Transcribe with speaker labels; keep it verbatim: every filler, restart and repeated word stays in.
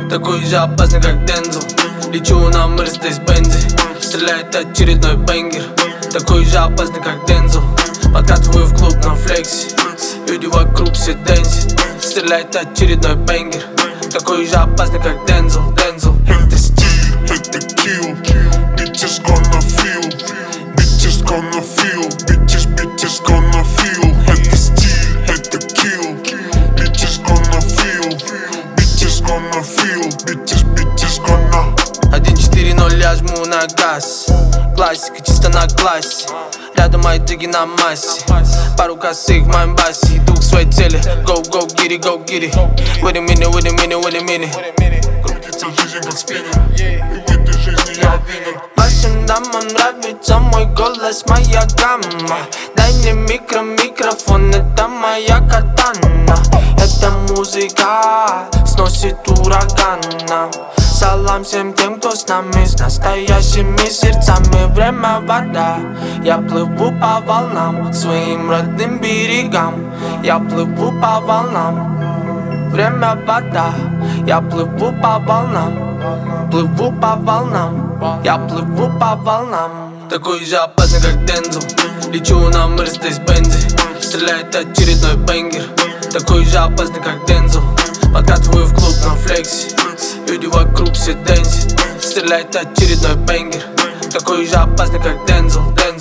Speaker 1: такой же опасный, как Дензел. Лечу на Мерседес-Бензе, стреляет очередной бенгер. Такой же опасный, как Дензел. Подкатываю в клуб на флексе, люди вокруг все дэнсят. Стреляет очередной бенгер. Такой же опасный, как Дензел, Дензел.
Speaker 2: Это стиль, это kill. Bitches gonna feel, bitches gonna feel, bitches, bitches gonna feel. Это стиль, это kill. Bitches gonna feel, bitches gonna feel, bitches, bitches gonna.
Speaker 1: Один четыре ноль, я жму на газ. Классика чисто на классе. Рядом мои джиги на массе. Пару косых в моем басе. Иду к своей цели. Go, go, get it, go, get it. Wait a minute, wait a minute, wait a minute.
Speaker 2: Крутится жизнь как спиннер, и в этой жизни я винен.
Speaker 1: Вашим дамам нравится мой голос, моя гамма. Дай мне микро, микрофон, это моя катана. Эта музыка сносит урагана. Салам всем тем, кто с нами, с настоящими сердцами. Время вода, я плыву по волнам, своим родным берегам. Я плыву по волнам. Время вода, я плыву по волнам. Плыву по волнам, я плыву по волнам. Такой же опасный, как Дензел. Лечу на Мерседес-Бензе, стреляет очередной бенгер. Такой же опасный, как Дензел. Подкатываю в клуб на флексе, люди вокруг все дэнсят. Стреляет очередной бенгер. Такой же опасный, как Дензел, Дензел.